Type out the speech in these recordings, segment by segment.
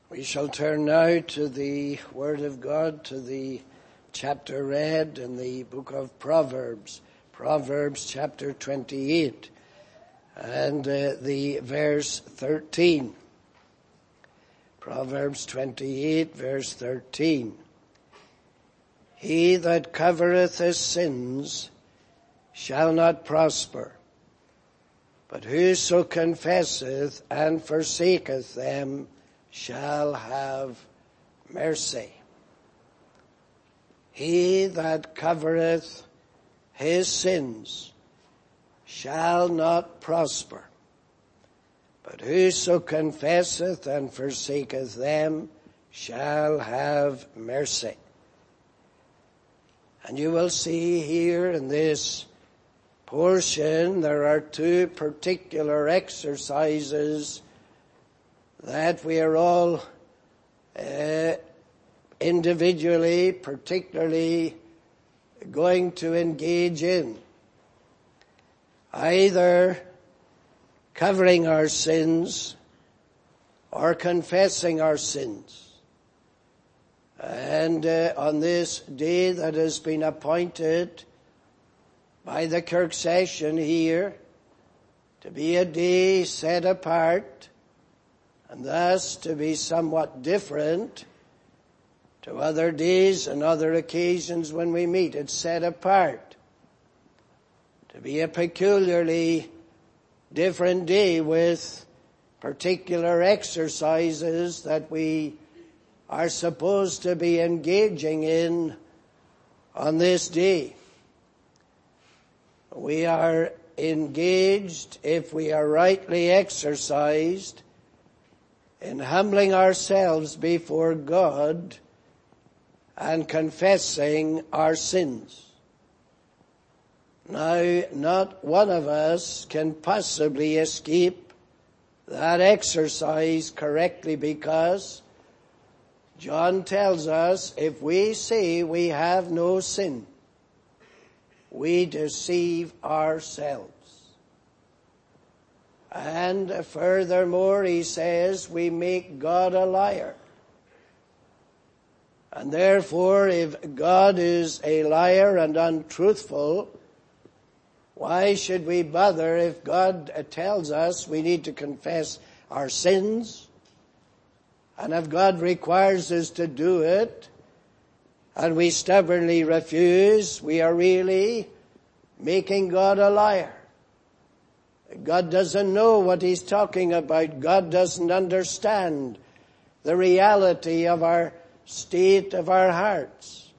We shall turn now to the Word of God, to the chapter read in the book of Proverbs, Proverbs chapter 28, and the verse 13. Proverbs 28, verse 13. He that covereth his sins shall not prosper, but whoso confesseth and forsaketh them shall have mercy. He that covereth his sins shall not prosper, but whoso confesseth and forsaketh them shall have mercy. And you will see here in this portion there are two particular exercises that we are all individually, particularly going to engage in. Either covering our sins or confessing our sins. And on this day that has been appointed by the Kirk session here to be a day set apart, and thus to be somewhat different to other days and other occasions when we meet. It's set apart to be a peculiarly different day with particular exercises that we are supposed to be engaging in on this day. We are engaged, if we are rightly exercised, in humbling ourselves before God and confessing our sins. Now, not one of us can possibly escape that exercise correctly, because John tells us if we say we have no sin, we deceive ourselves. And furthermore, he says we make God a liar. And therefore, if God is a liar and untruthful, why should we bother if God tells us we need to confess our sins? And if God requires us to do it, and we stubbornly refuse, we are really making God a liar. God doesn't know what he's talking about. God doesn't understand the reality of our state of our hearts.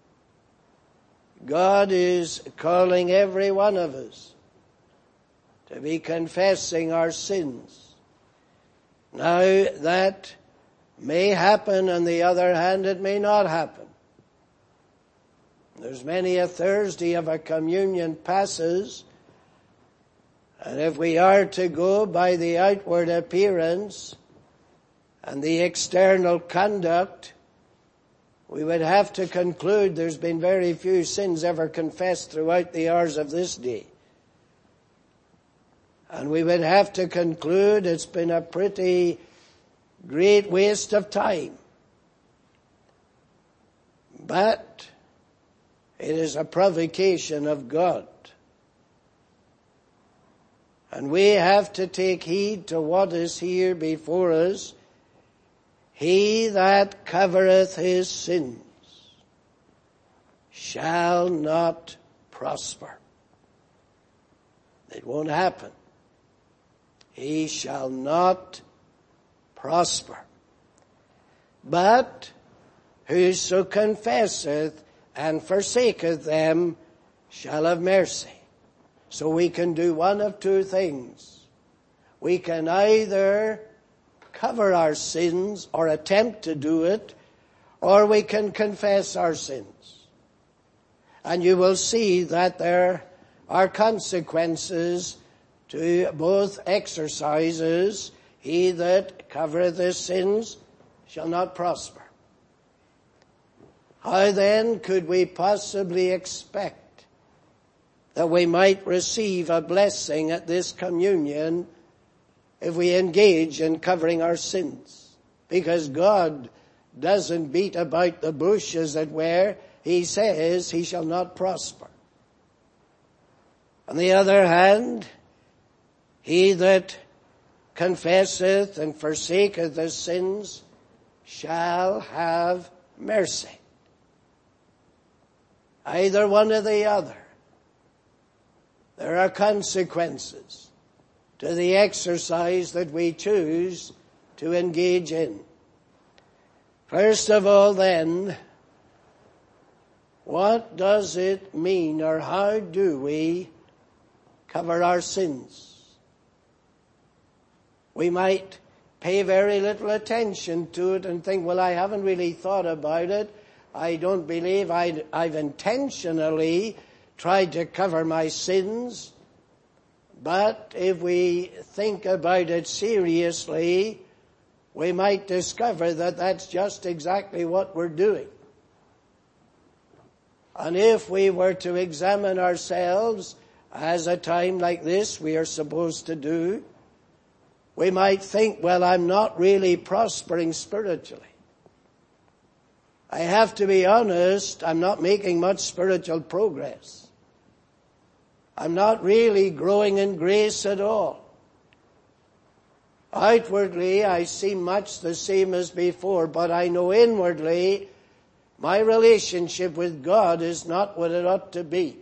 God is calling every one of us to be confessing our sins. Now, that may happen, on the other hand, it may not happen. There's many a Thursday of a communion passes, and if we are to go by the outward appearance and the external conduct, we would have to conclude there's been very few sins ever confessed throughout the hours of this day. And we would have to conclude it's been a pretty great waste of time. But it is a provocation of God. And we have to take heed to what is here before us. He that covereth his sins shall not prosper. It won't happen. He shall not prosper. But whoso confesseth and forsaketh them shall have mercy. So we can do one of two things. We can either cover our sins or attempt to do it, or we can confess our sins. And you will see that there are consequences to both exercises. He that covereth his sins shall not prosper. How then could we possibly expect that we might receive a blessing at this communion if we engage in covering our sins? because God doesn't beat about the bush, as it were. He says he shall not prosper. On the other hand, he that confesseth and forsaketh his sins shall have mercy. Either one or the other. There are consequences to the exercise that we choose to engage in. First of all then, what does it mean, or how do we cover our sins? We might pay very little attention to it and think, well, I haven't really thought about it. I don't believe I've intentionally tried to cover my sins. But if we think about it seriously, we might discover that that's just exactly what we're doing. And if we were to examine ourselves, as a time like this we are supposed to do, we might think, well, I'm not really prospering spiritually. I have to be honest, I'm not making much spiritual progress. I'm not really growing in grace at all. Outwardly, I seem much the same as before, but I know inwardly my relationship with God is not what it ought to be.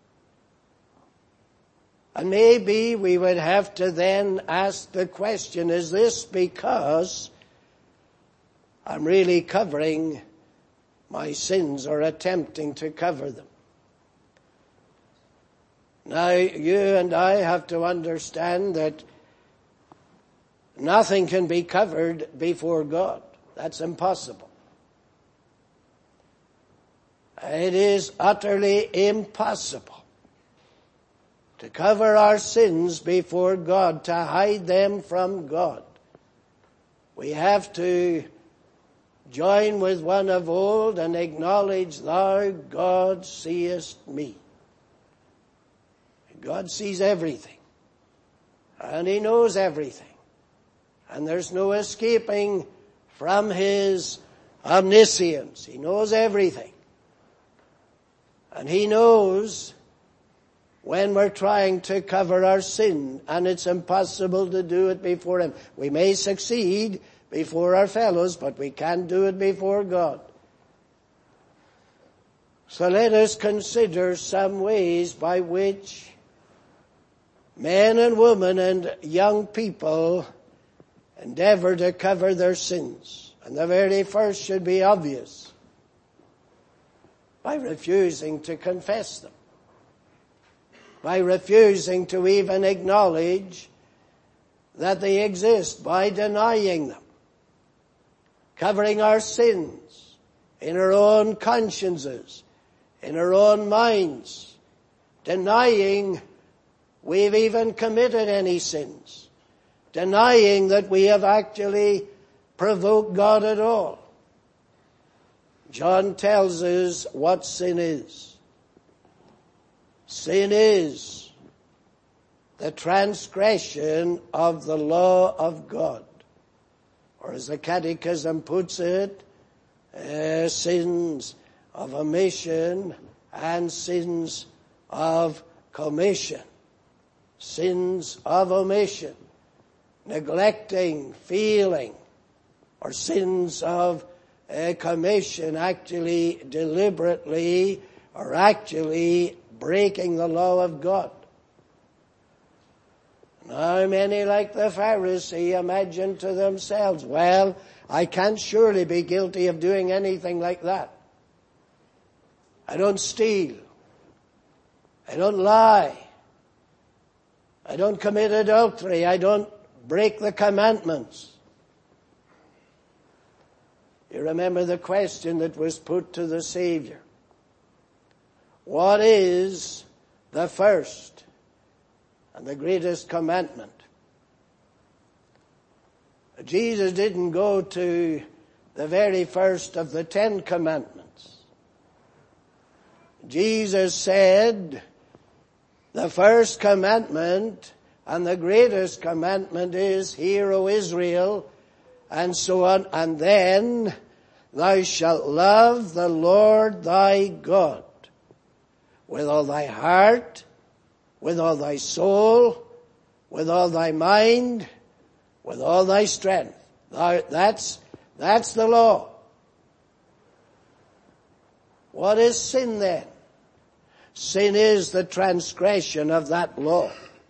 And maybe we would have to then ask the question, is this because I'm really covering my sins or attempting to cover them? Now, you and I have to understand that nothing can be covered before God. That's impossible. It is utterly impossible to cover our sins before God, to hide them from God. We have to join with one of old and acknowledge, Thou, God, seest me. God sees everything, and He knows everything, and there's no escaping from His omniscience. He knows everything, and He knows when we're trying to cover our sin, and it's impossible to do it before Him. We may succeed before our fellows, but we can't do it before God. So let us consider some ways by which men and women and young people endeavor to cover their sins. And the very first should be obvious: by refusing to confess them, by refusing to even acknowledge that they exist, by denying them, covering our sins in our own consciences, in our own minds, denying we've even committed any sins, denying that we have actually provoked God at all. John tells us what sin is. Sin is the transgression of the law of God. Or as the Catechism puts it, sins of omission and sins of commission. Sins of omission, neglecting, feeling, or sins of commission, actually deliberately or actually breaking the law of God. Now many, like the Pharisee, imagine to themselves, well, I can't surely be guilty of doing anything like that. I don't steal. I don't lie. I don't commit adultery. I don't break the commandments. You remember the question that was put to the Savior. What is the first and the greatest commandment? Jesus didn't go to the very first of the 10 commandments. Jesus said, the first commandment and the greatest commandment is, Hear, O Israel, and so on. And then, thou shalt love the Lord thy God with all thy heart, with all thy soul, with all thy mind, with all thy strength. That's the law. What is sin then? Sin is the transgression of that law.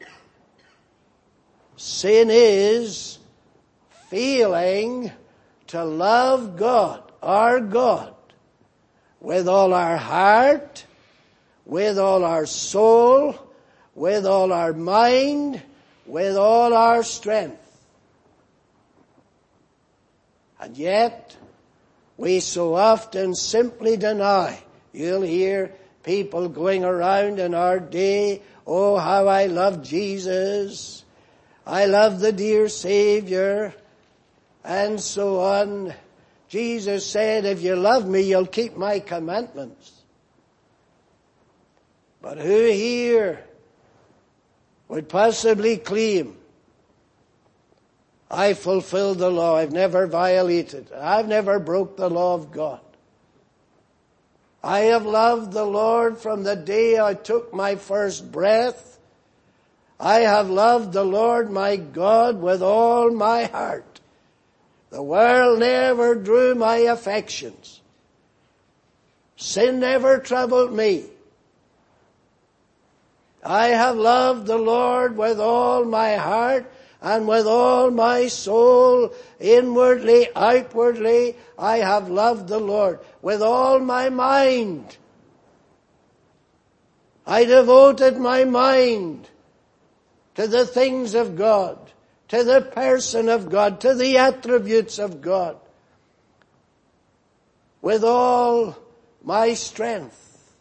Sin is failing to love God, our God, with all our heart, with all our soul, with all our mind, with all our strength. And yet, we so often simply deny. You'll hear people going around in our day, oh, how I love Jesus. I love the dear Savior. And so on. Jesus said, if you love me, you'll keep my commandments. But who here would possibly claim, I fulfilled the law, I've never violated, I've never broke the law of God. I have loved the Lord from the day I took my first breath. I have loved the Lord my God with all my heart. The world never drew my affections. Sin never troubled me. I have loved the Lord with all my heart and with all my soul, inwardly, outwardly. I have loved the Lord with all my mind. I devoted my mind to the things of God, to the person of God, to the attributes of God, with all my strength.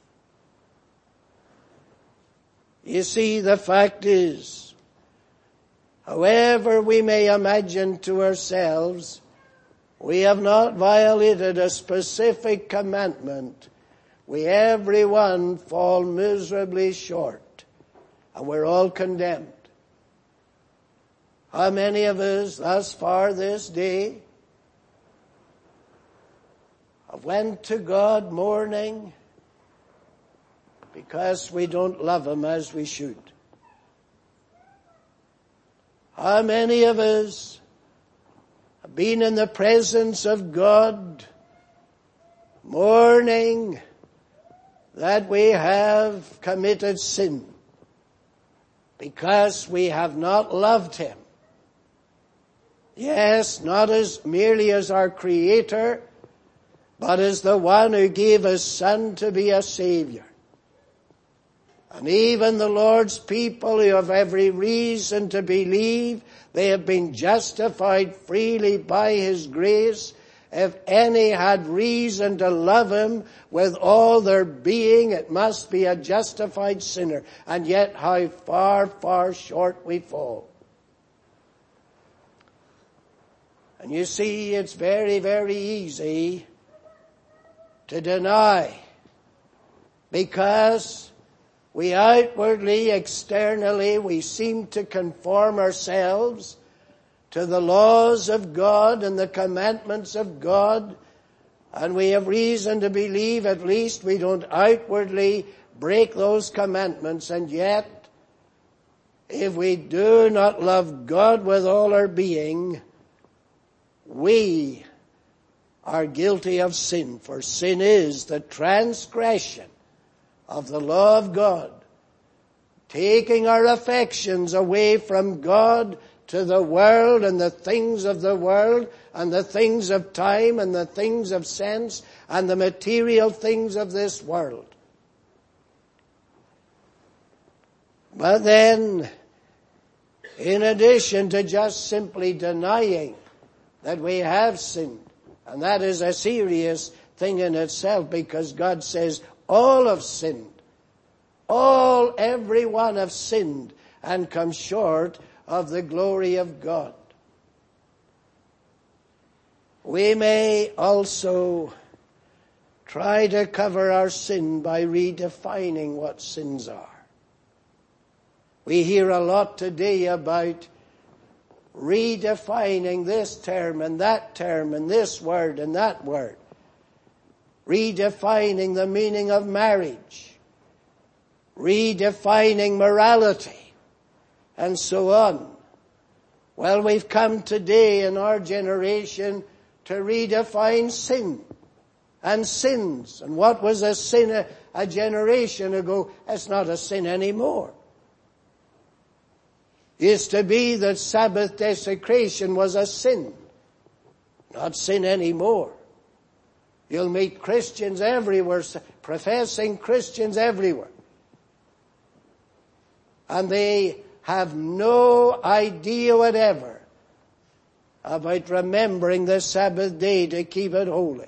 You see, the fact is, however we may imagine to ourselves, we have not violated a specific commandment. We everyone fall miserably short, and we're all condemned. How many of us thus far this day have went to God mourning because we don't love Him as we should? How many of us have been in the presence of God mourning that we have committed sin because we have not loved Him? Yes, not as merely as our Creator, but as the one who gave His Son to be a Savior. And even the Lord's people who have every reason to believe they have been justified freely by His grace, if any had reason to love Him with all their being, it must be a justified sinner. And yet how far, far short we fall. And you see, it's very, very easy to deny, because we outwardly, externally, we seem to conform ourselves to the laws of God and the commandments of God, and we have reason to believe at least we don't outwardly break those commandments. And yet, if we do not love God with all our being, we are guilty of sin, for sin is the transgression of the law of God, taking our affections away from God to the world and the things of the world and the things of time and the things of sense and the material things of this world. But then, in addition to just simply denying that we have sinned, and that is a serious thing in itself, because God says all have sinned. Every one have sinned and come short of the glory of God. We may also try to cover our sin by redefining what sins are. We hear a lot today about redefining this term and that term and this word and that word, redefining the meaning of marriage, redefining morality, and so on. Well, we've come today in our generation to redefine sin and sins. And what was a sin a generation ago, it's not a sin anymore. It used to be that Sabbath desecration was a sin. Not sin anymore. You'll meet Christians everywhere, professing Christians everywhere. And they have no idea whatever about remembering the Sabbath day to keep it holy.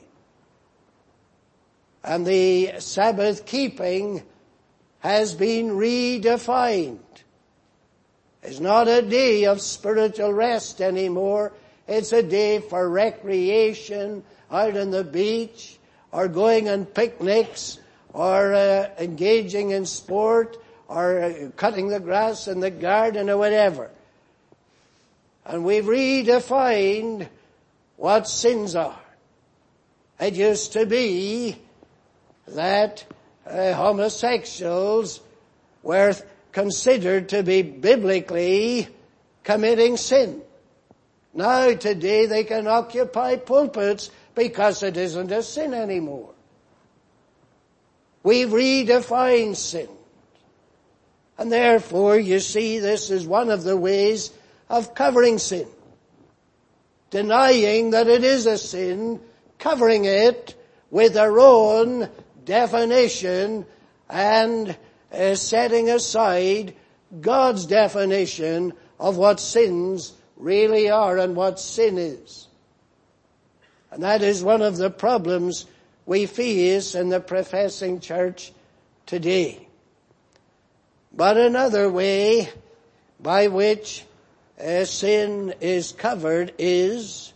And the Sabbath keeping has been redefined. It's not a day of spiritual rest anymore. It's a day for recreation, out on the beach, or going on picnics, or engaging in sport, or cutting the grass in the garden, or whatever. And we've redefined what sins are. It used to be that homosexuals were considered to be biblically committing sin. Now today they can occupy pulpits because it isn't a sin anymore. We've redefined sin. And therefore, you see, this is one of the ways of covering sin. Denying that it is a sin, covering it with our own definition and setting aside God's definition of what sins really are and what sin is. And that is one of the problems we face in the professing church today. But another way by which sin is covered is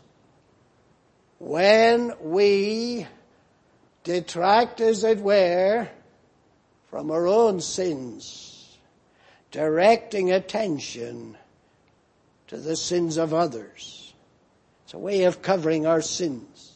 when we detract, as it were, from our own sins, directing attention to the sins of others. It's a way of covering our sins.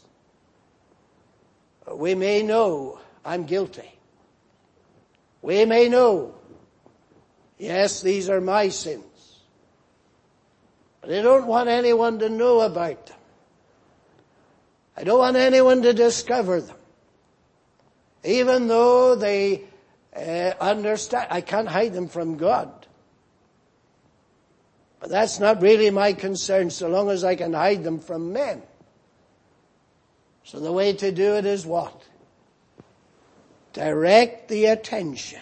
We may know I'm guilty. We may know, yes, these are my sins. But I don't want anyone to know about them. I don't want anyone to discover them. Even though they understand, I can't hide them from God. But that's not really my concern so long as I can hide them from men. So the way to do it is what? Direct the attention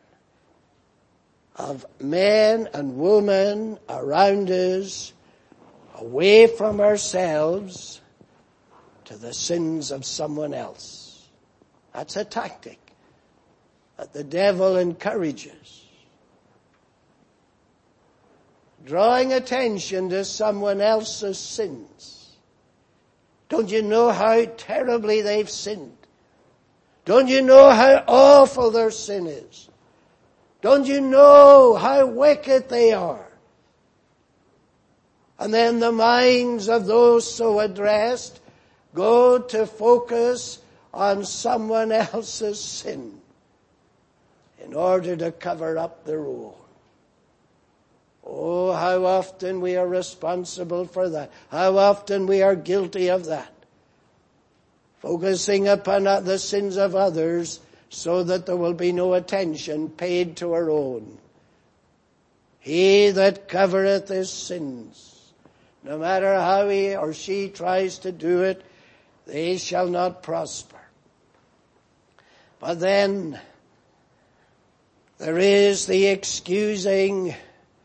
of men and women around us away from ourselves to the sins of someone else. That's a tactic that the devil encourages. Drawing attention to someone else's sins. Don't you know how terribly they've sinned? Don't you know how awful their sin is? Don't you know how wicked they are? And then the minds of those so addressed go to focus on someone else's sin in order to cover up their own. Oh, how often we are responsible for that. How often we are guilty of that. Focusing upon the sins of others so that there will be no attention paid to our own. He that covereth his sins, no matter how he or she tries to do it, they shall not prosper. But then there is the excusing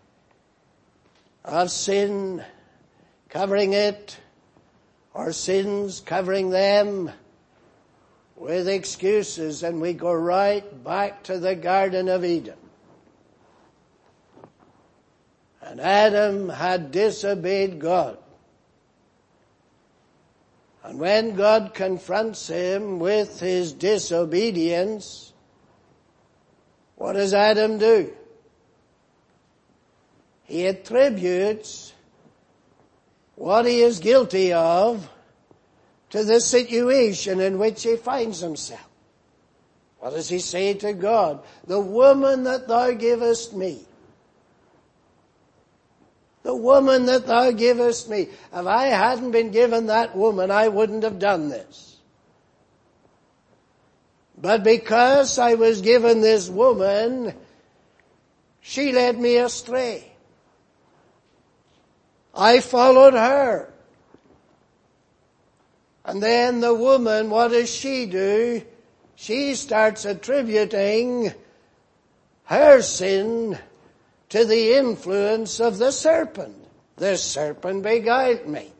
of sin, covering it, or sins, covering them with excuses, and we go right back to the Garden of Eden. And Adam had disobeyed God. And when God confronts him with his disobedience, what does Adam do? He attributes what he is guilty of to the situation in which he finds himself. What does he say to God? The woman that thou givest me. The woman that thou givest me. If I hadn't been given that woman, I wouldn't have done this. But because I was given this woman, she led me astray. I followed her. And then the woman, what does she do? She starts attributing her sin to the influence of the serpent. The serpent beguiled me.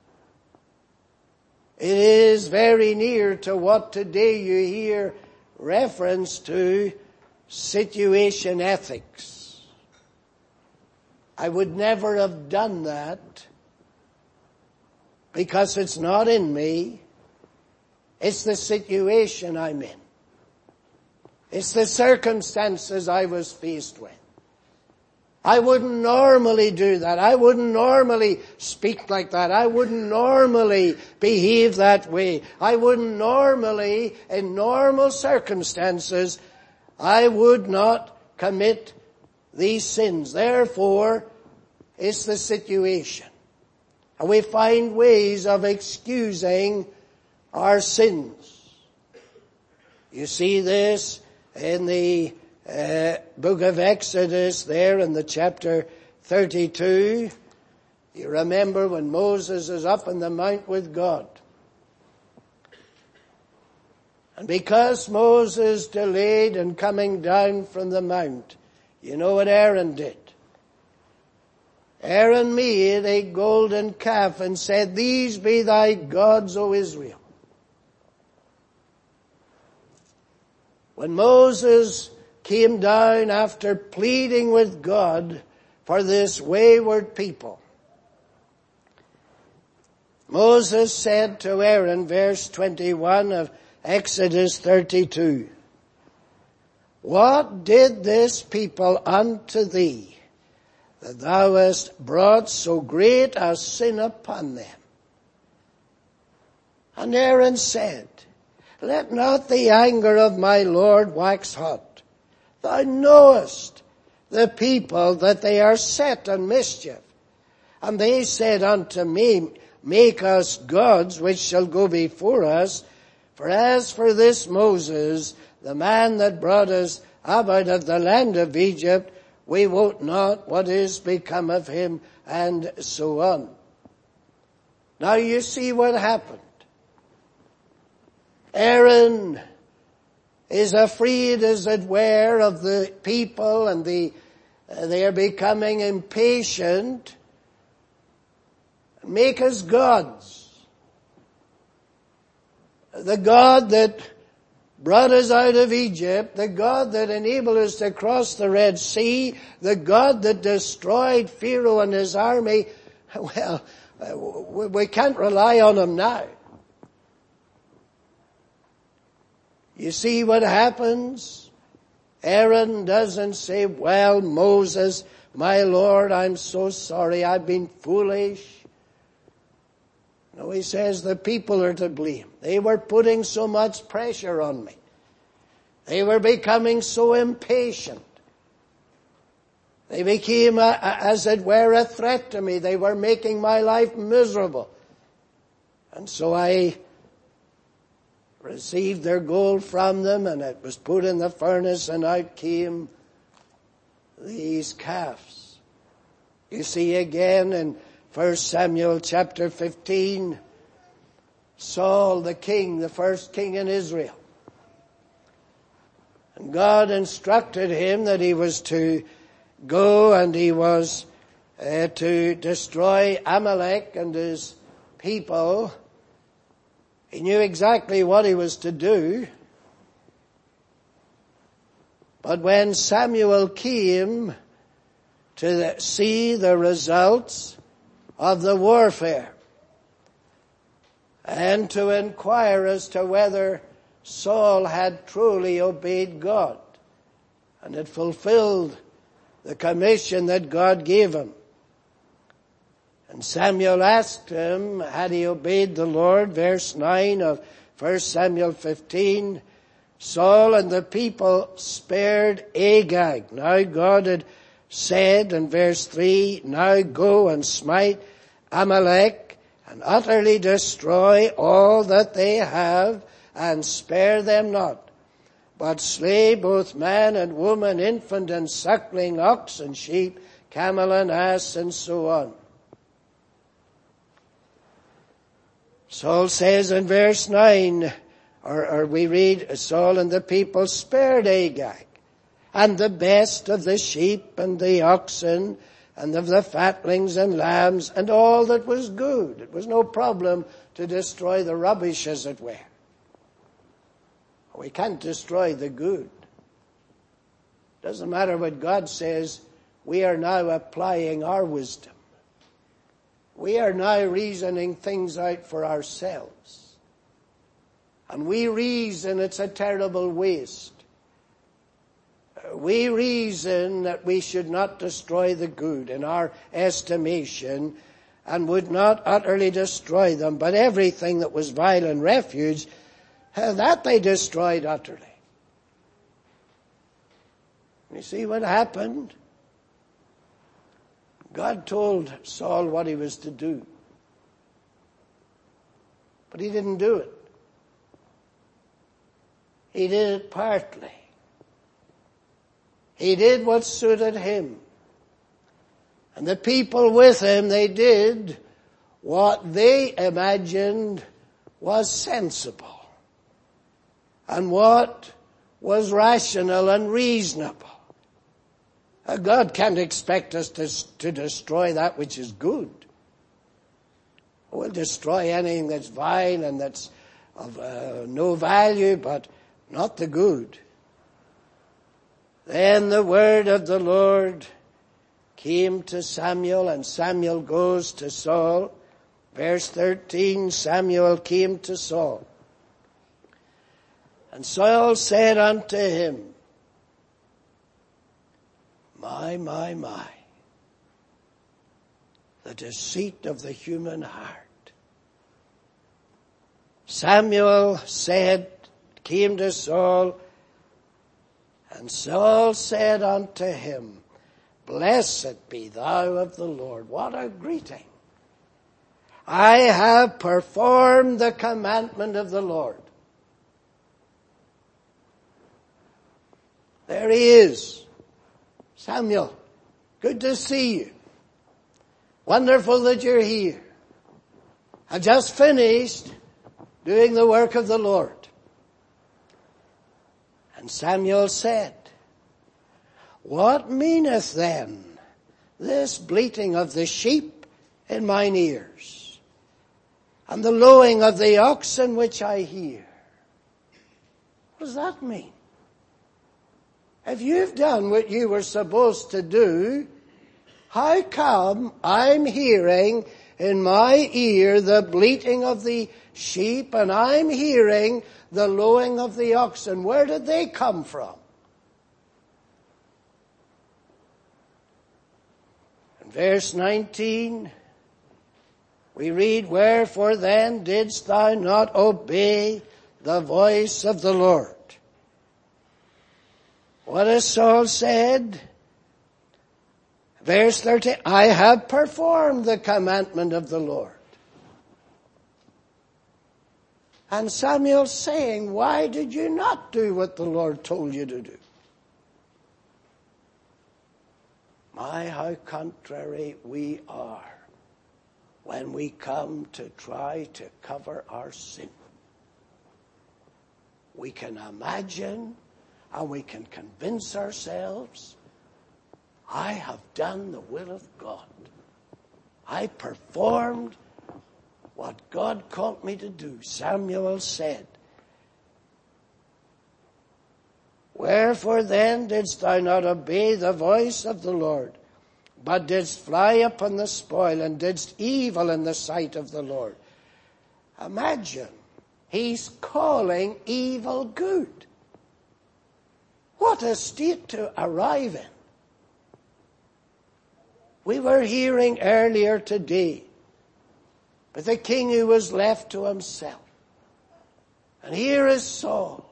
It is very near to what today you hear reference to situation ethics. I would never have done that because it's not in me. It's the situation I'm in. It's the circumstances I was faced with. I wouldn't normally do that. I wouldn't normally speak like that. I wouldn't normally behave that way. I wouldn't normally, in normal circumstances, I would not commit these sins. Therefore, it's the situation. And we find ways of excusing our sins. You see this in the book of Exodus there in the chapter 32. You remember when Moses is up on the mount with God. And because Moses delayed in coming down from the mount, you know what Aaron did? Aaron made a golden calf and said, "These be thy gods, O Israel." When Moses came down after pleading with God for this wayward people, Moses said to Aaron, verse 21 of Exodus 32, "What did this people unto thee, that thou hast brought so great a sin upon them?" And Aaron said, "Let not the anger of my Lord wax hot. Thou knowest the people that they are set on mischief. And they said unto me, Make us gods which shall go before us. For as for this Moses, the man that brought us up out of the land of Egypt, we wot not what is become of him," and so on. Now you see what happened. Aaron is afraid, as it were, of the people, and they are becoming impatient. Make us gods. The God that brought us out of Egypt, the God that enabled us to cross the Red Sea, the God that destroyed Pharaoh and his army, well, we can't rely on him now. You see what happens? Aaron doesn't say, "Well, Moses, my Lord, I'm so sorry, I've been foolish." No, he says the people are to blame. They were putting so much pressure on me. They were becoming so impatient. They became, as it were, a threat to me. They were making my life miserable. And so I received their gold from them, and it was put in the furnace, and out came these calves. You see again in 1 Samuel chapter 15, Saul the king, the first king in Israel. And God instructed him that he was to go and he was to destroy Amalek and his people. He knew exactly what he was to do. But when Samuel came to see the results of the warfare and to inquire as to whether Saul had truly obeyed God and had fulfilled the commission that God gave him, And Samuel asked him, had he obeyed the Lord? Verse 9 of 1 Samuel 15, Saul and the people spared Agag. Now God had said in verse 3, now go and smite Amalek and utterly destroy all that they have and spare them not, but slay both man and woman, infant and suckling, ox and sheep, camel and ass, and so on. Saul says in verse 9, or we read, Saul and the people spared Agag, and the best of the sheep and the oxen, and of the fatlings and lambs, and all that was good. It was no problem to destroy the rubbish, as it were. We can't destroy the good. Doesn't matter what God says, we are now applying our wisdom. We are now reasoning things out for ourselves. And we reason it's a terrible waste. We reason that we should not destroy the good in our estimation and would not utterly destroy them, but everything that was vile and refuge, that they destroyed utterly. You see what happened? God told Saul what he was to do. But he didn't do it. He did it partly. He did what suited him. And the people with him, they did what they imagined was sensible and what was rational and reasonable. God can't expect us to destroy that which is good. We'll destroy anything that's vile and that's of no value, but not the good. Then the word of the Lord came to Samuel, and Samuel goes to Saul. Verse 13, Samuel came to Saul. And Saul said unto him, my, the deceit of the human heart. Samuel came to Saul, and Saul said unto him, blessed be thou of the Lord. What a greeting. I have performed the commandment of the Lord. There he is. Samuel, good to see you. Wonderful that you're here. I just finished doing the work of the Lord. And Samuel said, what meaneth then this bleating of the sheep in mine ears, and the lowing of the oxen which I hear? What does that mean? If you've done what you were supposed to do, how come I'm hearing in my ear the bleating of the sheep and I'm hearing the lowing of the oxen? Where did they come from? In verse 19, we read, wherefore then didst thou not obey the voice of the Lord? What has Saul said? Verse 30, I have performed the commandment of the Lord. And Samuel's saying, why did you not do what the Lord told you to do? My, how contrary we are when we come to try to cover our sin. We can imagine and we can convince ourselves, I have done the will of God. I performed what God called me to do. Samuel said, wherefore then didst thou not obey the voice of the Lord, but didst fly upon the spoil, and didst evil in the sight of the Lord? Imagine, he's calling evil good. What a state to arrive in. We were hearing earlier today but the king who was left to himself. And here is Saul.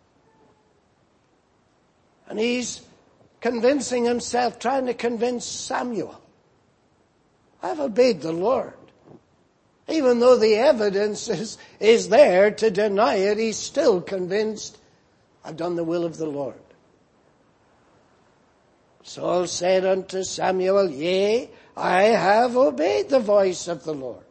And he's convincing himself, trying to convince Samuel. I've obeyed the Lord. Even though the evidence is there to deny it, he's still convinced, I've done the will of the Lord. Saul said unto Samuel, Yea, I have obeyed the voice of the Lord.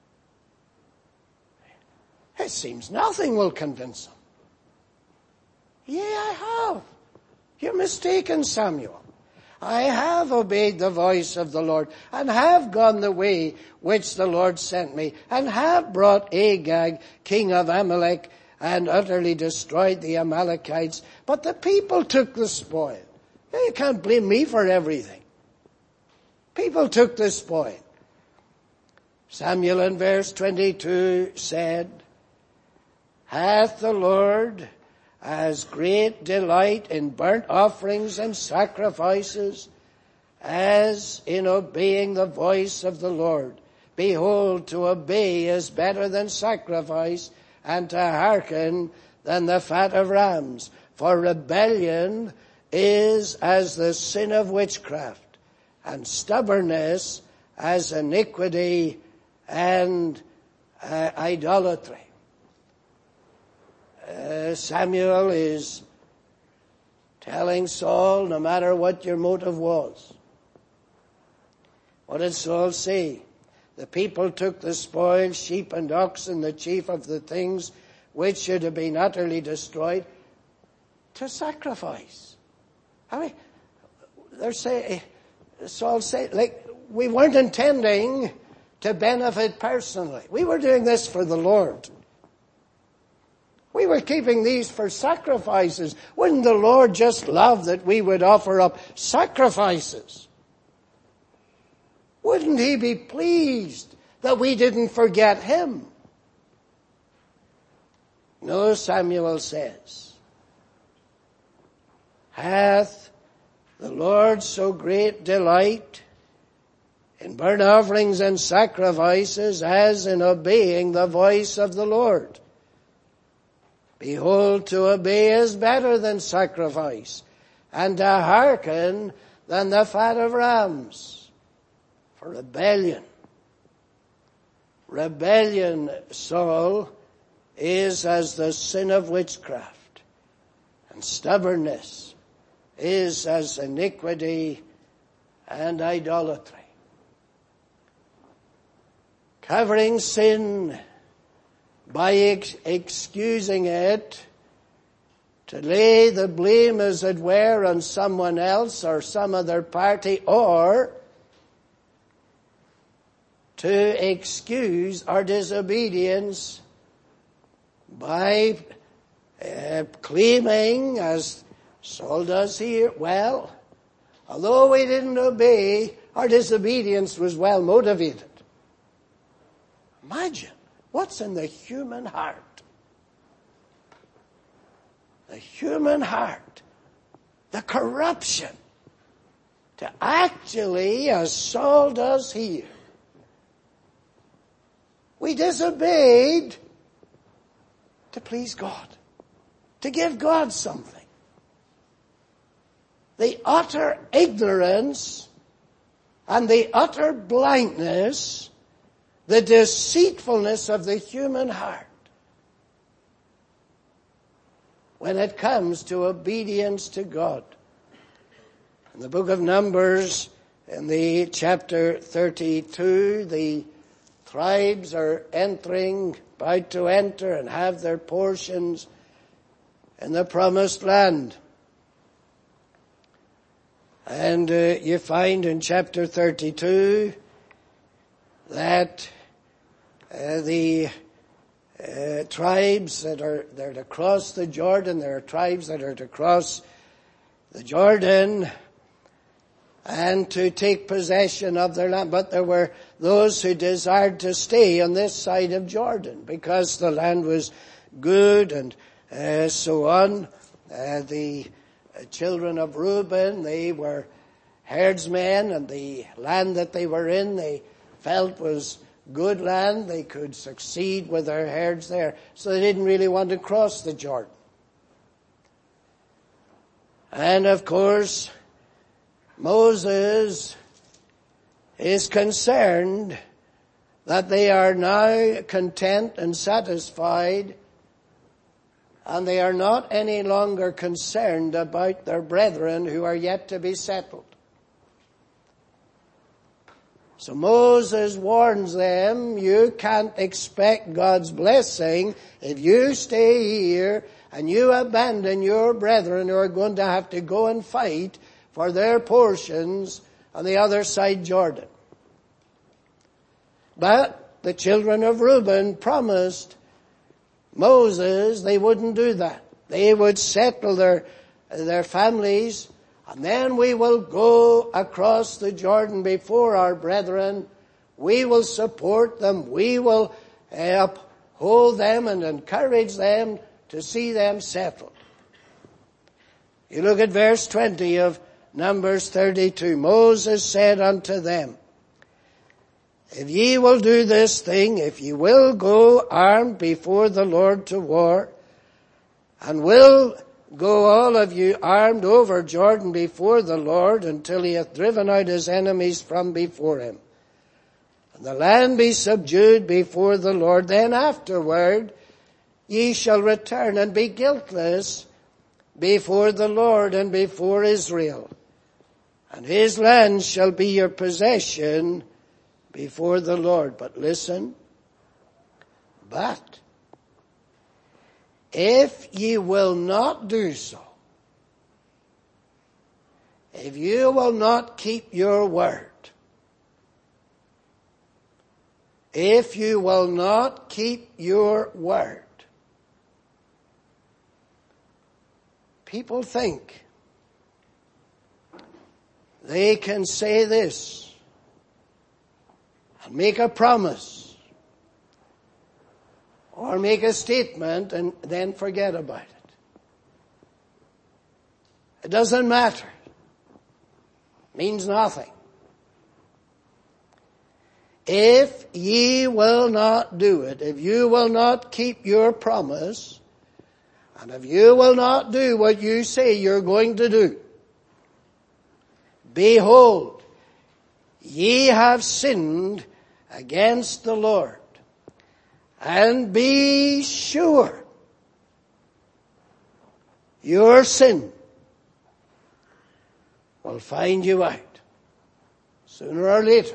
It seems nothing will convince him. Yea, I have. You're mistaken, Samuel. I have obeyed the voice of the Lord, and have gone the way which the Lord sent me, and have brought Agag, king of Amalek, and utterly destroyed the Amalekites. But the people took the spoil. You can't blame me for everything. People took the spoil. Samuel in verse 22 said, Hath the Lord as great delight in burnt offerings and sacrifices as in obeying the voice of the Lord? Behold, to obey is better than sacrifice, and to hearken than the fat of rams. For rebellion is as the sin of witchcraft, and stubbornness as iniquity and idolatry. Samuel is telling Saul, no matter what your motive was. What did Saul say? The people took the spoil, sheep and oxen, the chief of the things which should have been utterly destroyed, to sacrifice. I mean, Saul said, like, we weren't intending to benefit personally. We were doing this for the Lord. We were keeping these for sacrifices. Wouldn't the Lord just love that we would offer up sacrifices? Wouldn't he be pleased that we didn't forget him? No, Samuel says, hath the Lord so great delight in burnt offerings and sacrifices as in obeying the voice of the Lord? Behold, to obey is better than sacrifice, and to hearken than the fat of rams. For rebellion, Saul, is as the sin of witchcraft, and stubbornness is as iniquity and idolatry. Covering sin by excusing it, to lay the blame, as it were, on someone else or some other party, or to excuse our disobedience by claiming, as Saul does here, well, although we didn't obey, our disobedience was well motivated. Imagine what's in the human heart. The human heart. The corruption. To actually, as Saul does here, we disobeyed to please God. To give God something. The utter ignorance and the utter blindness, the deceitfulness of the human heart when it comes to obedience to God. In the book of Numbers, in the chapter 32, the tribes are about to enter and have their portions in the promised land. And you find in chapter 32 that the tribes that are to cross the Jordan, there are tribes that are to cross the Jordan and to take possession of their land. But there were those who desired to stay on this side of Jordan because the land was good and so on. The children of Reuben, they were herdsmen, and the land that they were in they felt was good land. They could succeed with their herds there, so they didn't really want to cross the Jordan. And of course, Moses is concerned that they are now content and satisfied, and they are not any longer concerned about their brethren who are yet to be settled. So Moses warns them, you can't expect God's blessing if you stay here and you abandon your brethren who are going to have to go and fight for their portions on the other side Jordan. But the children of Reuben promised Moses they wouldn't do that. They would settle their families, and then we will go across the Jordan before our brethren. We will support them. We will uphold them and encourage them to see them settled. You look at verse 20 of Numbers 32. Moses said unto them, if ye will do this thing, if ye will go armed before the Lord to war, and will go all of you armed over Jordan before the Lord until he hath driven out his enemies from before him, and the land be subdued before the Lord, then afterward ye shall return and be guiltless before the Lord and before Israel, and his land shall be your possession before the Lord. But listen, but if ye will not do so, if you will not keep your word, if you will not keep your word, people think they can say this and make a promise or make a statement and then forget about it. It doesn't matter. It means nothing. If ye will not do it, if you will not keep your promise, and if you will not do what you say you're going to do, behold, ye have sinned against the Lord, and be sure your sin will find you out sooner or later.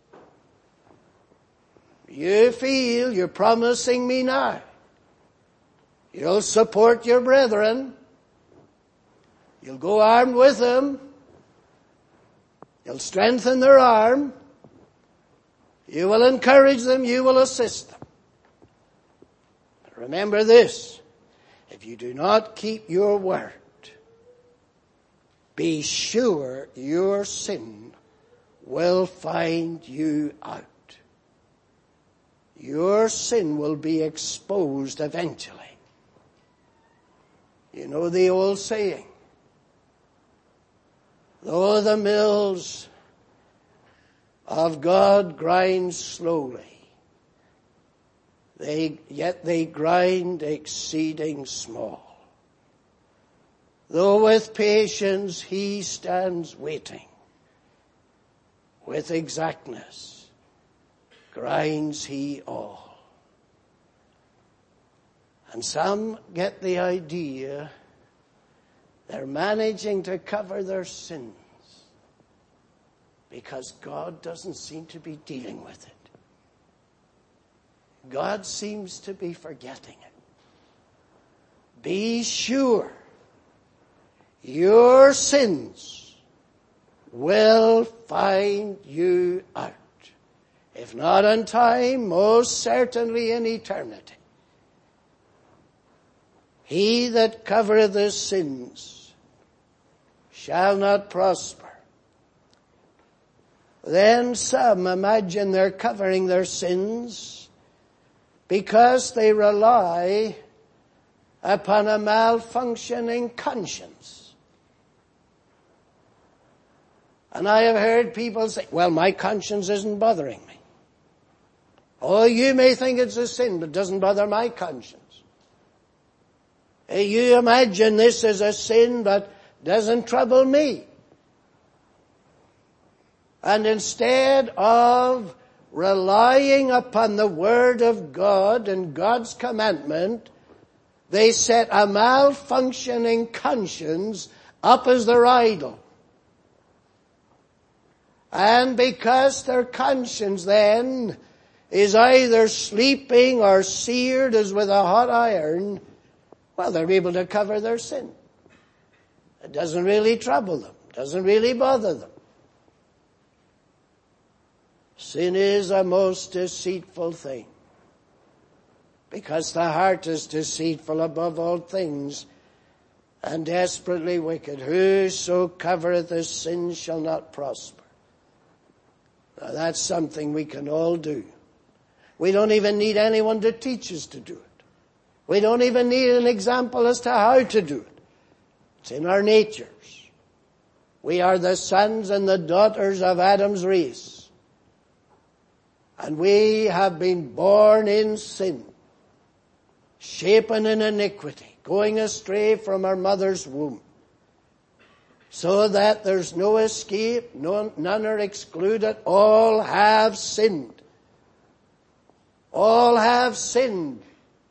You feel you're promising me now you'll support your brethren, you'll go armed with them, you'll strengthen their arm, you will encourage them, you will assist them. But remember this, if you do not keep your word, be sure your sin will find you out. Your sin will be exposed eventually. You know the old saying, though the mills of God grind slowly, yet they grind exceeding small. Though with patience he stands waiting, with exactness grinds he all. And some get the idea they're managing to cover their sins because God doesn't seem to be dealing with it. God seems to be forgetting it. Be sure your sins will find you out. If not in time, most certainly in eternity. He that covereth his sins shall not prosper. Then some imagine they're covering their sins because they rely upon a malfunctioning conscience. And I have heard people say, well, my conscience isn't bothering me. Oh, you may think it's a sin, but it doesn't bother my conscience. You imagine this is a sin, but doesn't trouble me. And instead of relying upon the Word of God and God's commandment, they set a malfunctioning conscience up as their idol. And because their conscience then is either sleeping or seared as with a hot iron, well, they're able to cover their sin. It doesn't really trouble them. It doesn't really bother them. Sin is a most deceitful thing, because the heart is deceitful above all things and desperately wicked. Whoso covereth his sin shall not prosper. Now that's something we can all do. We don't even need anyone to teach us to do it. We don't even need an example as to how to do it. It's in our natures. We are the sons and the daughters of Adam's race. And we have been born in sin, shapen in iniquity, going astray from our mother's womb, so that there's no escape, none are excluded. All have sinned. All have sinned.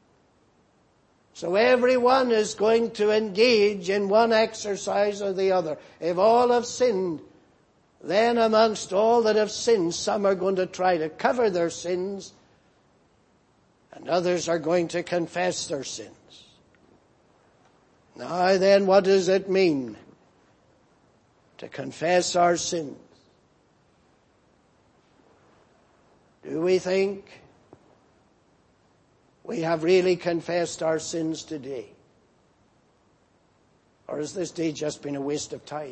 So everyone is going to engage in one exercise or the other. If all have sinned, then amongst all that have sinned, some are going to try to cover their sins, and others are going to confess their sins. Now then, what does it mean to confess our sins? Do we think we have really confessed our sins today? Or has this day just been a waste of time?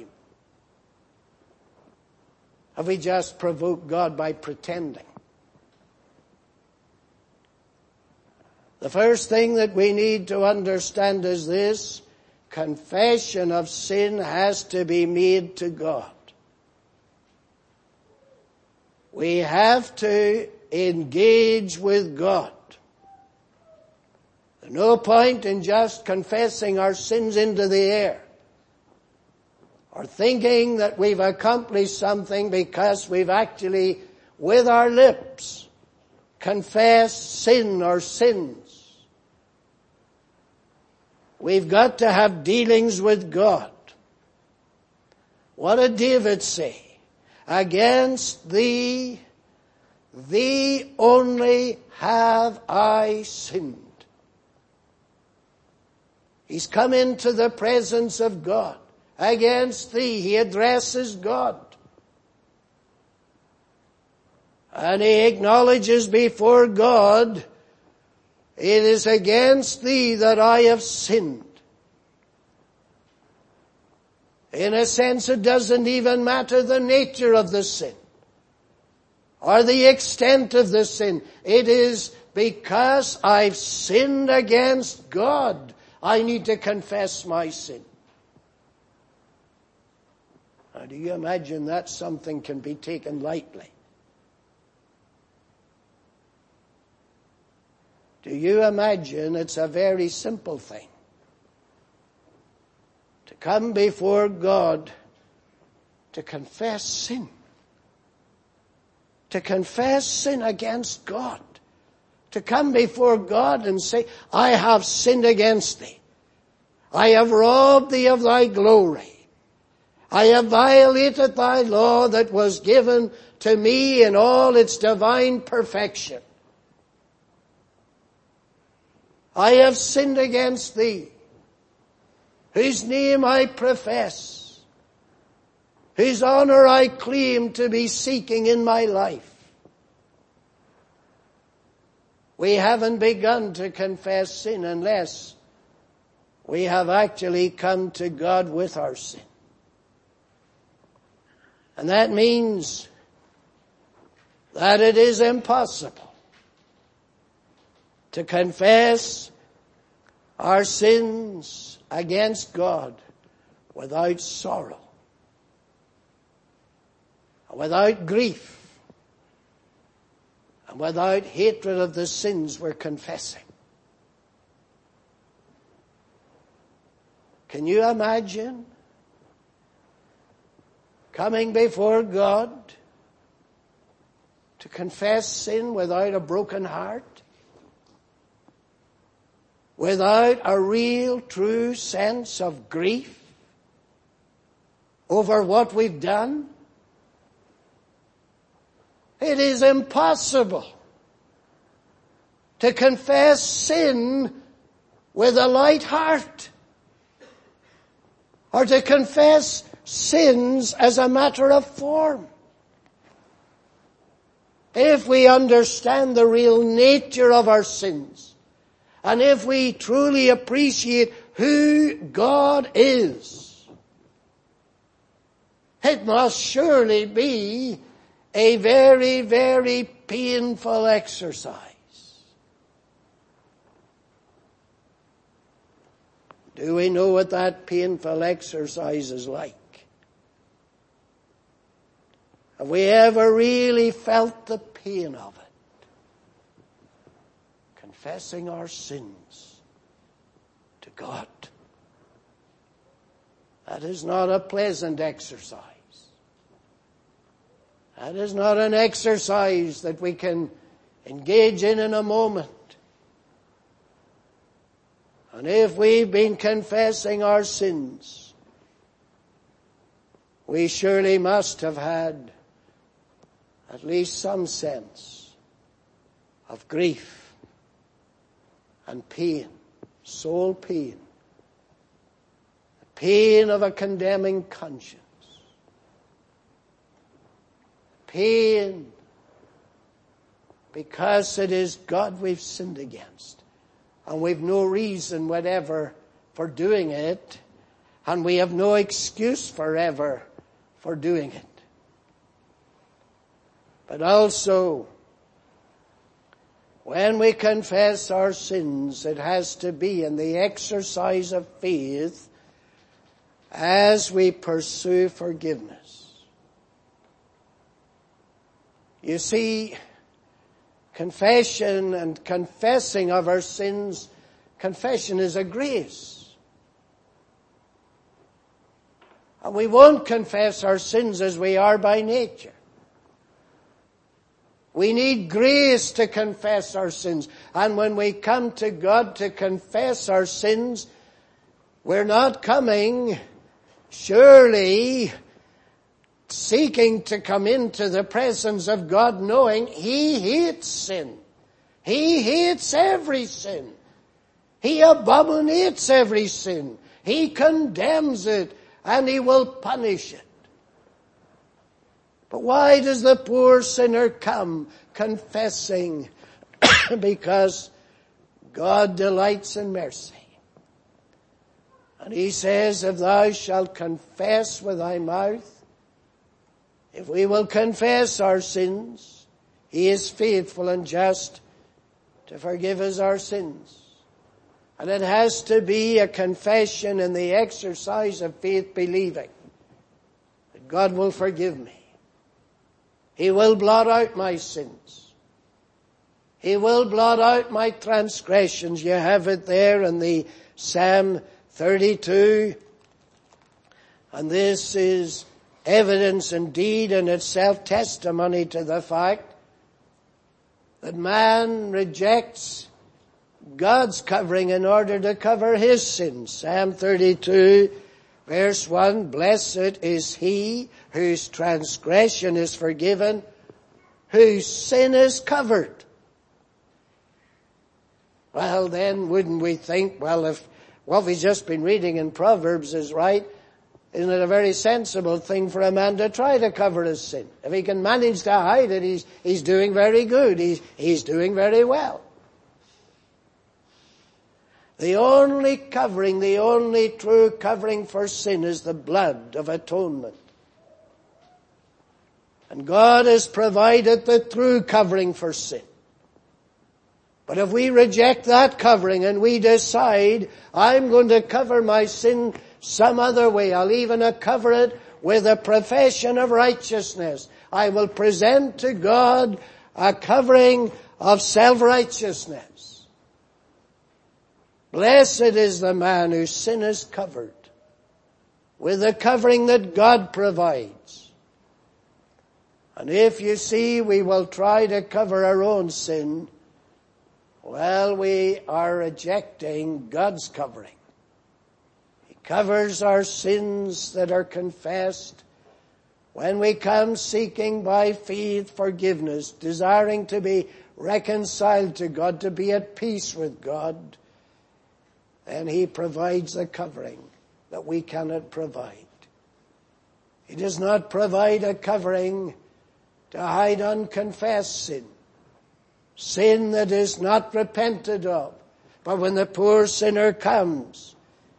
Have we just provoked God by pretending? The first thing that we need to understand is this: confession of sin has to be made to God. We have to engage with God. There's no point in just confessing our sins into the air, or thinking that we've accomplished something because we've actually, with our lips, confessed sin or sins. We've got to have dealings with God. What did David say? Against thee only have I sinned. He's come into the presence of God. Against thee, he addresses God. And he acknowledges before God, it is against thee that I have sinned. In a sense, it doesn't even matter the nature of the sin or the extent of the sin. It is because I've sinned against God, I need to confess my sin. Now, do you imagine that something can be taken lightly? Do you imagine it's a very simple thing to come before God to confess sin? To confess sin against God. To come before God and say, I have sinned against thee. I have robbed thee of thy glory. I have violated thy law that was given to me in all its divine perfection. I have sinned against thee, whose name I profess, whose honor I claim to be seeking in my life. We haven't begun to confess sin unless we have actually come to God with our sin. And that means that it is impossible to confess our sins against God without sorrow. without grief, and without hatred of the sins we're confessing. Can you imagine coming before God to confess sin without a broken heart? Without a real, true sense of grief over what we've done? It is impossible to confess sin with a light heart, or to confess sins as a matter of form. If we understand the real nature of our sins, and if we truly appreciate who God is, it must surely be a very, very painful exercise. Do we know what that painful exercise is like? Have we ever really felt the pain of it? Confessing our sins to God. That is not a pleasant exercise. That is not an exercise that we can engage in a moment. And if we've been confessing our sins, we surely must have had at least some sense of grief and pain, soul pain, the pain of a condemning conscience, pain because it is God we've sinned against, and we've no reason whatever for doing it, and we have no excuse forever for doing it. But also, when we confess our sins, it has to be in the exercise of faith as we pursue forgiveness. You see, confession and confessing of our sins, confession is a grace. And we won't confess our sins as we are by nature. We need grace to confess our sins. And when we come to God to confess our sins, we're not coming, surely, seeking to come into the presence of God knowing He hates sin. He hates every sin. He abominates every sin. He condemns it and He will punish it. But why does the poor sinner come confessing? Because God delights in mercy. And He says, if thou shalt confess with thy mouth, if we will confess our sins, He is faithful and just to forgive us our sins. And it has to be a confession in the exercise of faith, believing that God will forgive me. He will blot out my sins. He will blot out my transgressions. You have it there in the Psalm 32. And this is evidence indeed in itself, testimony to the fact that man rejects God's covering in order to cover his sins. Psalm 32, verse 1, blessed is he whose transgression is forgiven, whose sin is covered. Well, then wouldn't we think, well, if what we've just been reading in Proverbs is right, isn't it a very sensible thing for a man to try to cover his sin? If he can manage to hide it, he's doing very good. He's doing very well. The only covering, the only true covering for sin is the blood of atonement. And God has provided the true covering for sin. But if we reject that covering and we decide, I'm going to cover my sin some other way, I'll even cover it with a profession of righteousness, I will present to God a covering of self-righteousness. Blessed is the man whose sin is covered with the covering that God provides. And if you see we will try to cover our own sin, well, we are rejecting God's covering. He covers our sins that are confessed when we come seeking by faith forgiveness, desiring to be reconciled to God, to be at peace with God. Then He provides a covering that we cannot provide. He does not provide a covering to hide unconfessed sin. Sin that is not repented of. But when the poor sinner comes,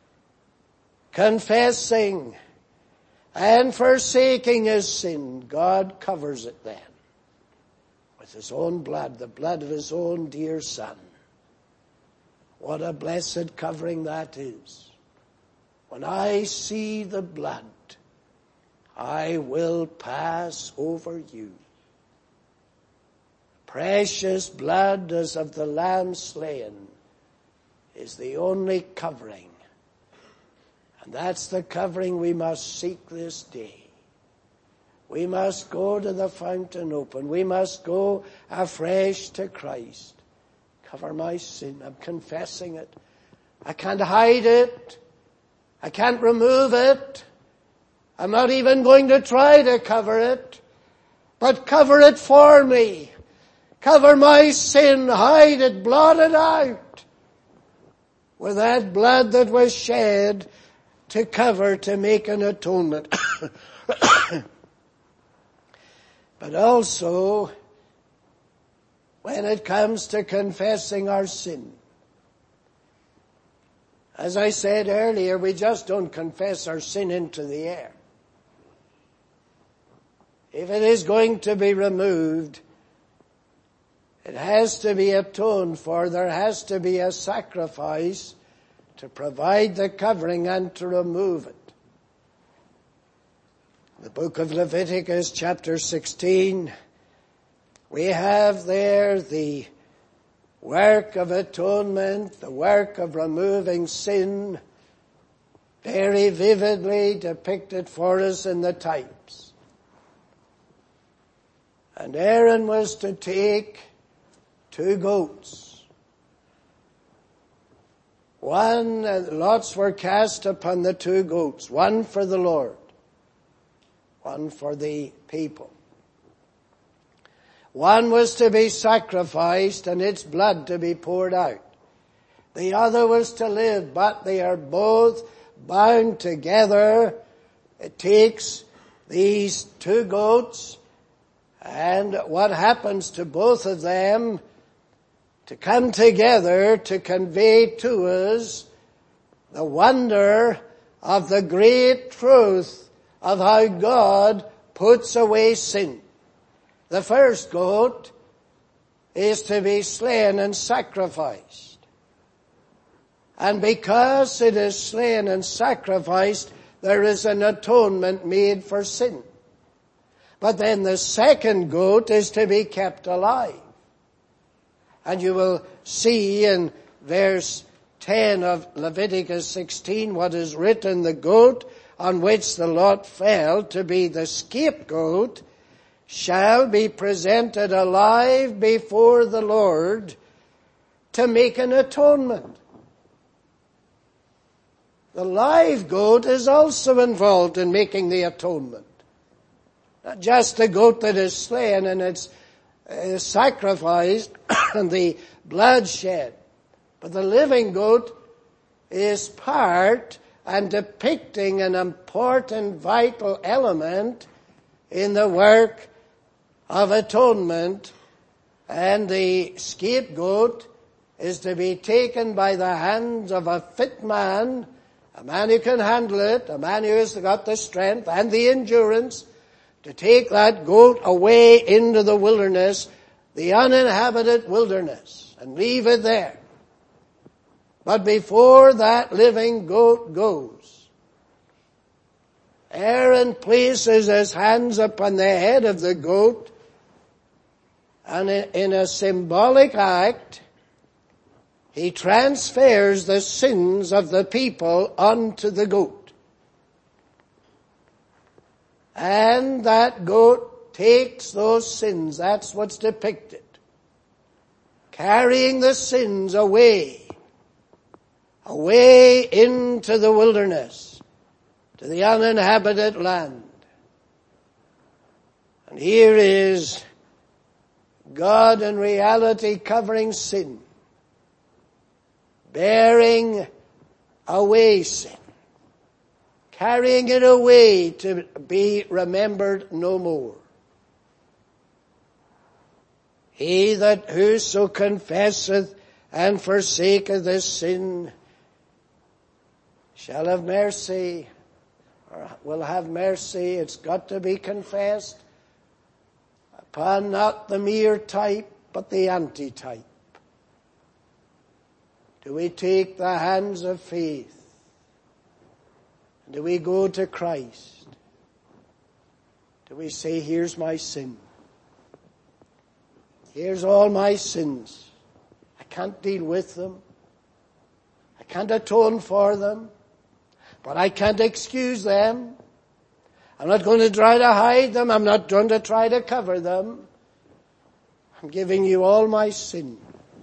confessing and forsaking his sin, God covers it then with His own blood, the blood of His own dear Son. What a blessed covering that is. When I see the blood, I will pass over you. Precious blood as of the Lamb slain is the only covering. And that's the covering we must seek this day. We must go to the fountain open. We must go afresh to Christ. Cover my sin. I'm confessing it. I can't hide it. I can't remove it. I'm not even going to try to cover it. But cover it for me. Cover my sin. Hide it. Blot it out. With that blood that was shed to cover, to make an atonement. But also, when it comes to confessing our sin, as I said earlier, we just don't confess our sin into the air. If it is going to be removed, it has to be atoned for. There has to be a sacrifice to provide the covering and to remove it. The book of Leviticus, chapter 16, we have there the work of atonement, the work of removing sin, very vividly depicted for us in the types. And Aaron was to take 2 goats. Lots were cast upon the 2 goats, one for the Lord, one for the people. One was to be sacrificed and its blood to be poured out. The other was to live, but they are both bound together. It takes these 2 goats and what happens to both of them to come together to convey to us the wonder of the great truth of how God puts away sin. The first goat is to be slain and sacrificed. And because it is slain and sacrificed, there is an atonement made for sin. But then the second goat is to be kept alive. And you will see in verse 10 of Leviticus 16 what is written: the goat on which the lot fell to be the scapegoat shall be presented alive before the Lord to make an atonement. The live goat is also involved in making the atonement. Not just the goat that is slain and it's sacrificed and the blood shed, but the living goat is part and depicting an important, vital element in the work of atonement. And the scapegoat is to be taken by the hands of a fit man, a man who can handle it, a man who has got the strength and the endurance to take that goat away into the wilderness, the uninhabited wilderness, and leave it there. But before that living goat goes, Aaron places his hands upon the head of the goat, and in a symbolic act, he transfers the sins of the people onto the goat. And that goat takes those sins. That's what's depicted. Carrying the sins away into the wilderness, to the uninhabited land. And here is God in reality covering sin, bearing away sin, carrying it away to be remembered no more. He that whoso confesseth and forsaketh his sin shall have mercy, or will have mercy. It's got to be confessed upon not the mere type, but the antitype. Do we take the hands of faith? Do we go to Christ? Do we say, here's my sin. Here's all my sins. I can't deal with them. I can't atone for them. But I can't excuse them. I'm not going to try to hide them. I'm not going to try to cover them. I'm giving you all my sin.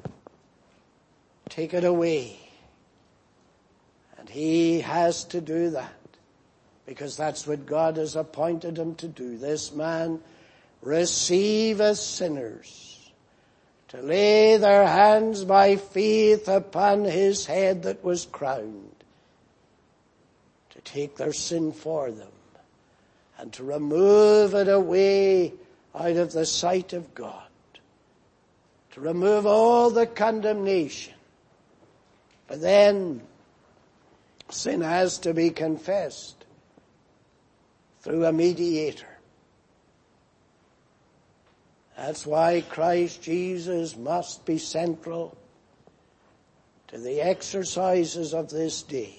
Take it away. And he has to do that, because that's what God has appointed him to do. This man receiveth sinners, to lay their hands by faith upon his head that was crowned, to take their sin for them, and to remove it away out of the sight of God, to remove all the condemnation. But then sin has to be confessed through a mediator. That's why Christ Jesus must be central to the exercises of this day.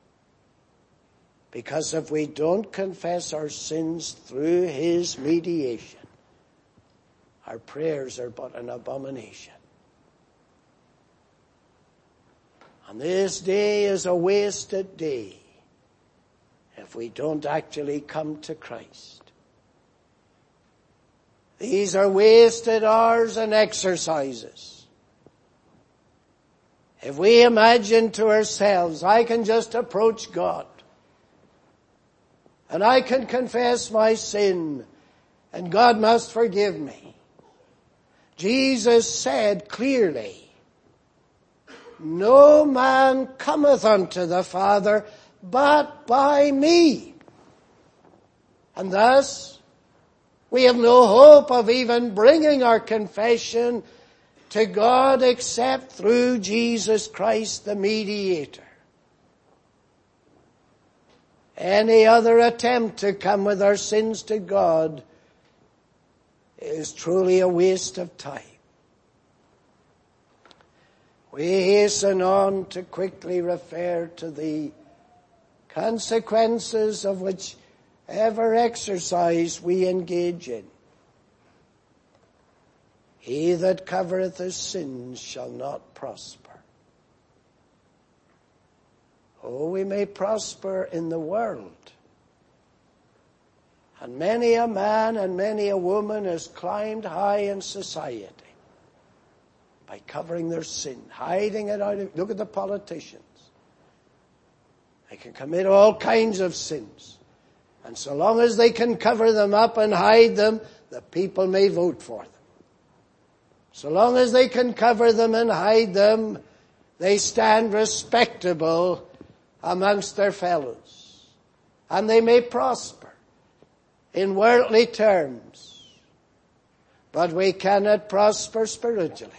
Because if we don't confess our sins through his mediation, our prayers are but an abomination. And this day is a wasted day if we don't actually come to Christ. These are wasted hours and exercises. If we imagine to ourselves, I can just approach God, and I can confess my sin, and God must forgive me. Jesus said clearly, no man cometh unto the Father but by me. And thus, we have no hope of even bringing our confession to God except through Jesus Christ, the mediator. Any other attempt to come with our sins to God is truly a waste of time. We hasten on to quickly refer to the consequences of whichever exercise we engage in. He that covereth his sins shall not prosper. Oh, we may prosper in the world. And many a man and many a woman has climbed high in society by covering their sin, hiding it out of... Look at the politicians. They can commit all kinds of sins. And so long as they can cover them up and hide them, the people may vote for them. So long as they can cover them and hide them, they stand respectable amongst their fellows. And they may prosper in worldly terms. But we cannot prosper spiritually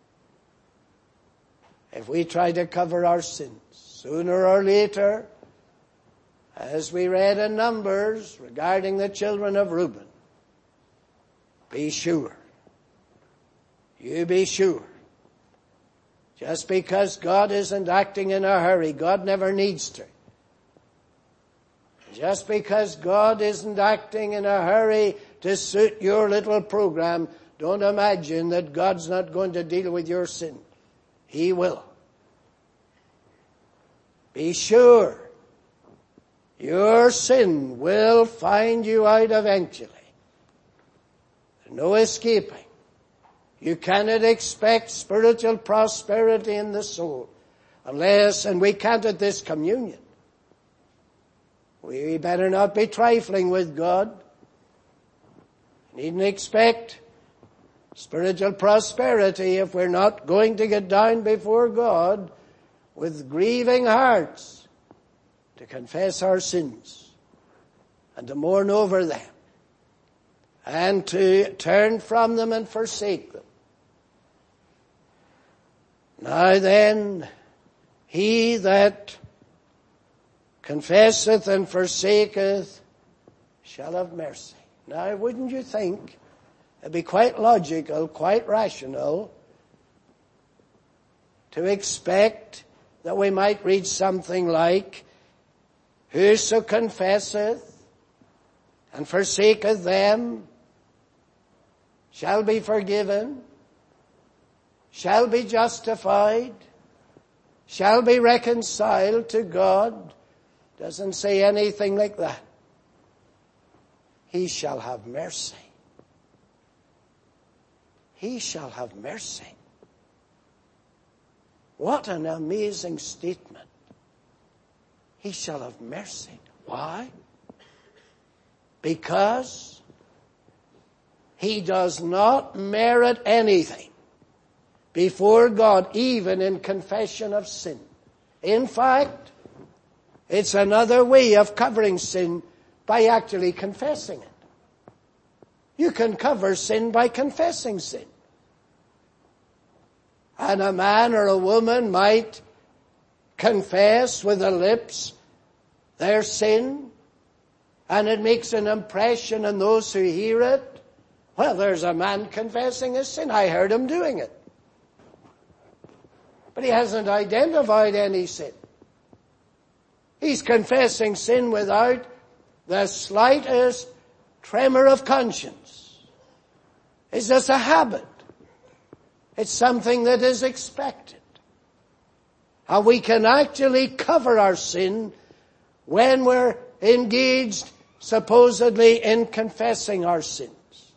if we try to cover our sins. Sooner or later, as we read in Numbers regarding the children of Reuben, be sure. You be sure. Just because God isn't acting in a hurry, God never needs to. Just because God isn't acting in a hurry to suit your little program, don't imagine that God's not going to deal with your sin. He will. Be sure your sin will find you out eventually. There's no escaping. You cannot expect spiritual prosperity in the soul unless, and we can't at this communion. We better not be trifling with God. Needn't expect spiritual prosperity if we're not going to get down before God with grieving hearts to confess our sins and to mourn over them and to turn from them and forsake them. Now then, he that confesseth and forsaketh shall have mercy. Now, wouldn't you think it'd be quite logical, quite rational to expect that we might read something like, whoso confesseth and forsaketh them shall be forgiven, shall be justified, shall be reconciled to God. Doesn't say anything like that. He shall have mercy. He shall have mercy. What an amazing statement. He shall have mercy. Why? Because he does not merit anything before God, even in confession of sin. In fact, it's another way of covering sin by actually confessing it. You can cover sin by confessing sin. And a man or a woman might confess with the lips their sin, and it makes an impression on those who hear it. Well, there's a man confessing his sin. I heard him doing it. But he hasn't identified any sin. He's confessing sin without the slightest tremor of conscience. It's just a habit. It's something that is expected. How we can actually cover our sin when we're engaged supposedly in confessing our sins.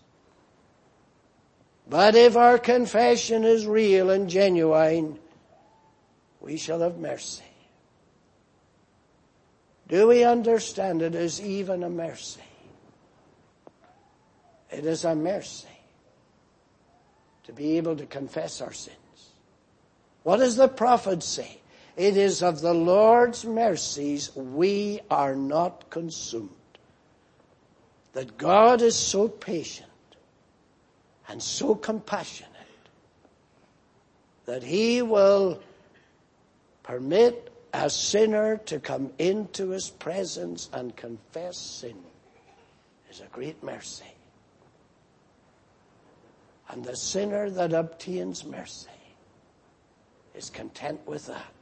But if our confession is real and genuine, we shall have mercy. Do we understand it as even a mercy? It is a mercy to be able to confess our sins. What does the prophet say? It is of the Lord's mercies we are not consumed. That God is so patient and so compassionate that he will permit a sinner to come into his presence and confess sin is a great mercy. And the sinner that obtains mercy is content with that.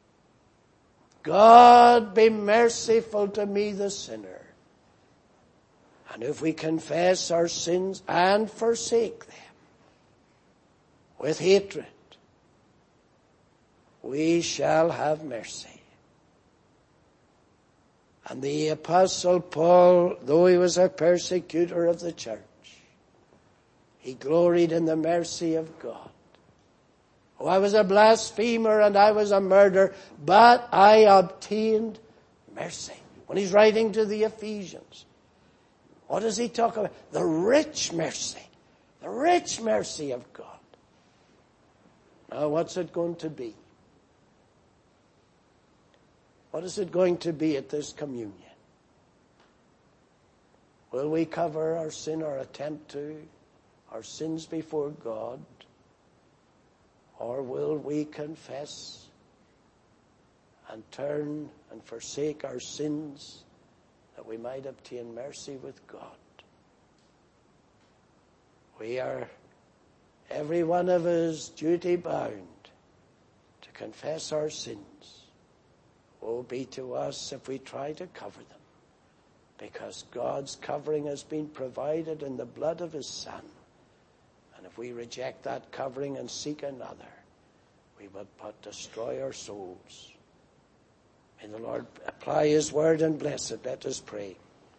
God, be merciful to me, the sinner. And if we confess our sins and forsake them with hatred, we shall have mercy. And the Apostle Paul, though he was a persecutor of the church, he gloried in the mercy of God. Oh, I was a blasphemer and I was a murderer, but I obtained mercy. When he's writing to the Ephesians, what does he talk about? The rich mercy. The rich mercy of God. Now, what's it going to be? What is it going to be at this communion? Will we cover our sin or attempt to, our sins before God? Or will we confess and turn and forsake our sins that we might obtain mercy with God? We are, every one of us, duty bound to confess our sins. Woe be to us if we try to cover them. because God's covering has been provided in the blood of his Son. And if we reject that covering and seek another, we will but destroy our souls. May the Lord apply his word and bless it. Let us pray.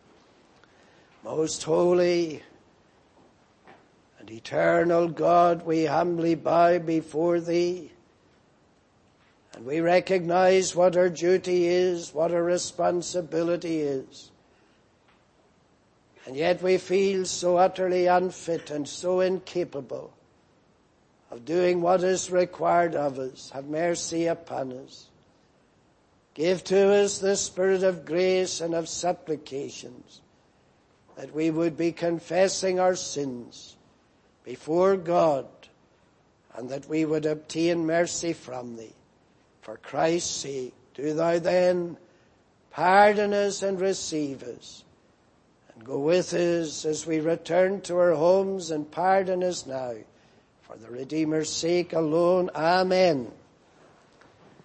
Most holy and eternal God, we humbly bow before thee, and we recognize what our duty is, what our responsibility is. And yet we feel so utterly unfit and so incapable of doing what is required of us. Have mercy upon us. Give to us the spirit of grace and of supplications, that we would be confessing our sins before God, and that we would obtain mercy from thee. For Christ's sake, do thou then pardon us and receive us, and go with us as we return to our homes, and pardon us now, for the Redeemer's sake alone. Amen.